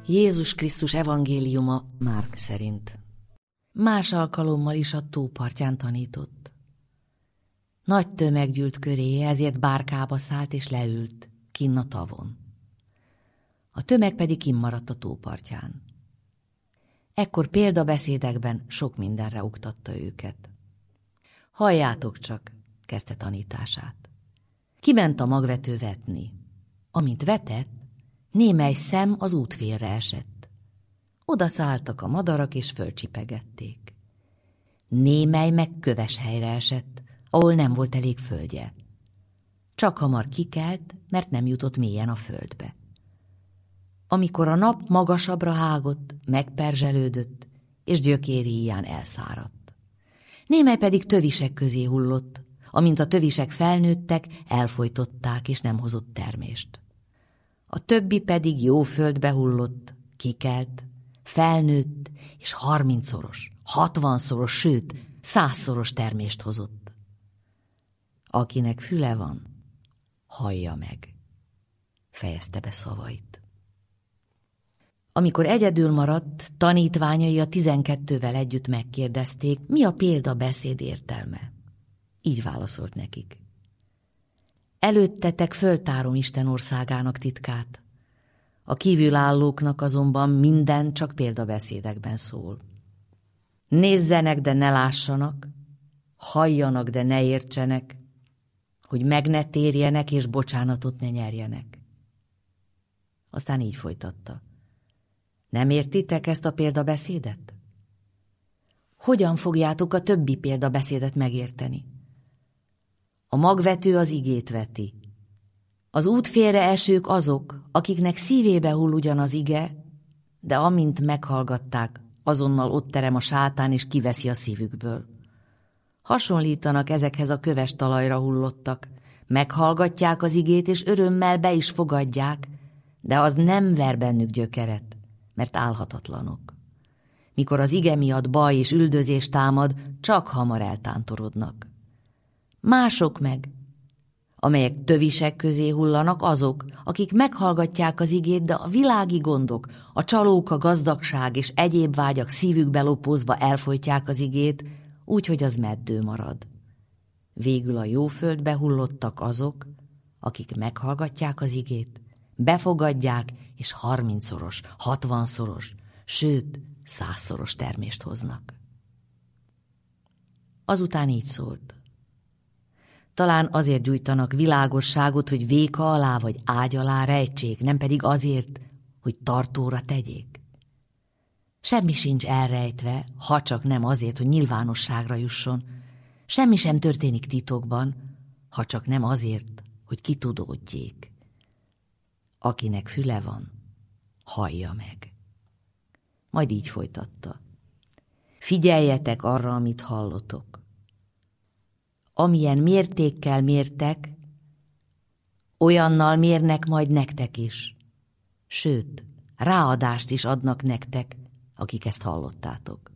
Jézus Krisztus evangéliuma Márk szerint. Más alkalommal is a tópartján tanított. Nagy tömeg gyűlt köréje, ezért bárkába szállt és leült, kinn a tavon. A tömeg pedig kinn maradt a tópartján. Ekkor példabeszédekben sok mindenre oktatta őket. Halljátok csak, kezdte tanítását. Kiment a magvető vetni. Amint vetett, némely szem az útfélre esett. Oda szálltak a madarak és fölcsipegették. Némely meg köves helyre esett, ahol nem volt elég földje. Csak hamar kikelt, mert nem jutott mélyen a földbe. Amikor a nap magasabbra hágott, megperzselődött, és gyökéri híján elszáradt. Némely pedig tövisek közé hullott, amint a tövisek felnőttek, elfojtották, és nem hozott termést. A többi pedig jó földbe hullott, kikelt, felnőtt, és 30-szoros, 60-szoros, sőt, 100-szoros termést hozott. Akinek füle van, hallja meg, fejezte be szavait. Amikor egyedül maradt, tanítványai a 12-vel együtt megkérdezték, mi a példabeszéd értelme. Így válaszolt nekik. Előttetek föltárom Isten országának titkát. A kívülállóknak azonban minden csak példabeszédekben szól. Nézzenek, de ne lássanak, halljanak, de ne értsenek, hogy meg ne térjenek és bocsánatot ne nyerjenek. Aztán így folytatta. Nem értitek ezt a példabeszédet? Hogyan fogjátok a többi példabeszédet megérteni? A magvető az igét veti. Az útfélre esők azok, akiknek szívébe hull ugyan az ige, de amint meghallgatták, azonnal ott terem a sátán és kiveszi a szívükből. Hasonlítanak ezekhez a köves talajra hullottak, meghallgatják az igét és örömmel be is fogadják, de az nem ver bennük gyökeret, mert álhatatlanok. Mikor az ige miatt baj és üldözés támad, csak hamar eltántorodnak. Mások meg, amelyek tövisek közé hullanak, azok, akik meghallgatják az igét, de a világi gondok, a csalók, a gazdagság és egyéb vágyak szívükbe lopózva elfojtják az igét, úgyhogy az meddő marad. Végül a jó földbe hullottak azok, akik meghallgatják az igét, befogadják, és 30-szoros, 60-szoros, sőt, 100-szoros termést hoznak. Azután így szólt. Talán azért gyújtanak világosságot, hogy véka alá vagy ágy alá rejtsék, nem pedig azért, hogy tartóra tegyék. Semmi sincs elrejtve, ha csak nem azért, hogy nyilvánosságra jusson. Semmi sem történik titokban, ha csak nem azért, hogy kitudódjék. Akinek füle van, hallja meg. Majd így folytatta. Figyeljetek arra, amit hallotok. Amilyen mértékkel mértek, olyannal mérnek majd nektek is. Sőt, ráadást is adnak nektek, akik ezt hallottátok.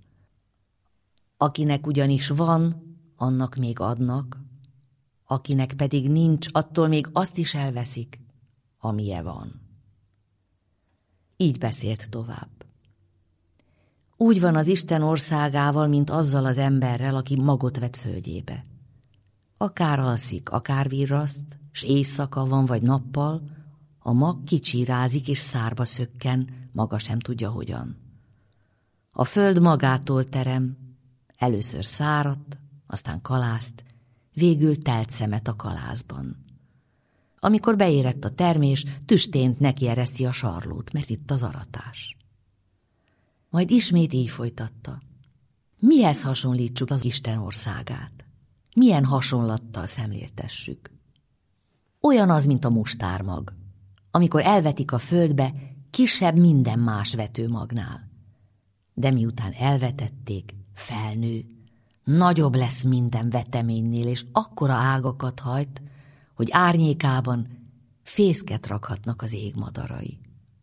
Akinek ugyanis van, annak még adnak, akinek pedig nincs, attól még azt is elveszik, amije van. Így beszélt tovább. Úgy van az Isten országával, mint azzal az emberrel, aki magot vet földjébe. Akár alszik, akár virraszt, s éjszaka van vagy nappal, a mag kicsírázik és szárba szökken, maga sem tudja hogyan. A föld magától terem, először szárat, aztán kalászt, végül telt szemet a kalászban. Amikor beérett a termés, tüstént nekiereszti a sarlót, mert itt az aratás. Majd ismét így folytatta. Mihez hasonlítsuk az Isten országát? Milyen hasonlattal szemléltessük? Olyan az, mint a mustármag. Amikor elvetik a földbe, kisebb minden más vetőmagnál. De miután elvetették, felnő, nagyobb lesz minden veteménynél, és akkora ágakat hajt, hogy árnyékában fészket rakhatnak az ég madarai.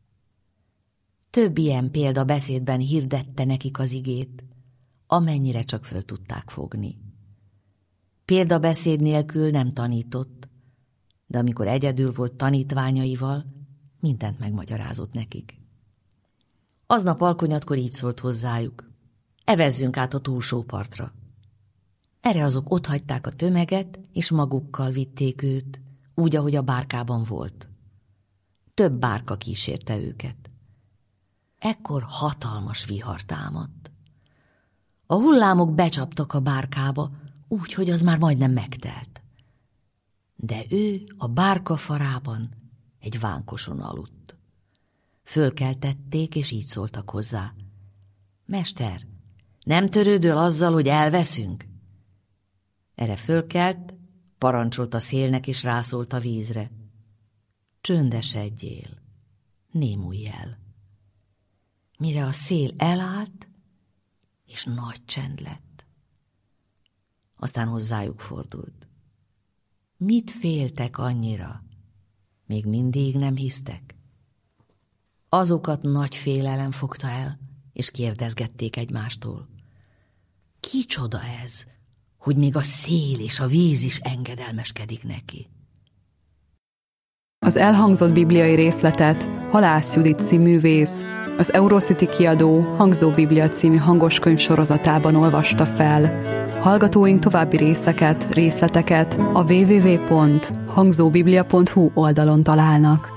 Több ilyen példabeszédben hirdette nekik az igét, amennyire csak föl tudták fogni. Példabeszéd nélkül nem tanított, de amikor egyedül volt tanítványaival, mindent megmagyarázott nekik. Aznap alkonyatkor így szólt hozzájuk: evezzünk át a túlsó partra. Erre azok otthagyták a tömeget, és magukkal vitték őt, úgy, ahogy a bárkában volt. Több bárka kísérte őket. Ekkor hatalmas vihar támadt. A hullámok becsaptak a bárkába, úgy, hogy az már majdnem megtelt. De ő a bárka farában egy vánkoson aludt. Fölkeltették, és így szóltak hozzá: mester, nem törődöl azzal, hogy elveszünk? Erre fölkelt, parancsolt a szélnek, és rászólt a vízre: csöndesedjél, némulj el. Mire a szél elállt, és nagy csend lett. Aztán hozzájuk fordult: mit féltek annyira? Még mindig nem hisztek? Azokat nagy félelem fogta el, és kérdezgették egymástól: kicsoda ez, hogy még a szél és a víz is engedelmeskedik neki? Az elhangzott bibliai részletet Halász Judit színművész az Eurocity kiadó Hangzó Biblia című hangoskönyv sorozatában olvasta fel. Hallgatóink további részleteket a www.hangzóbiblia.hu oldalon találnak.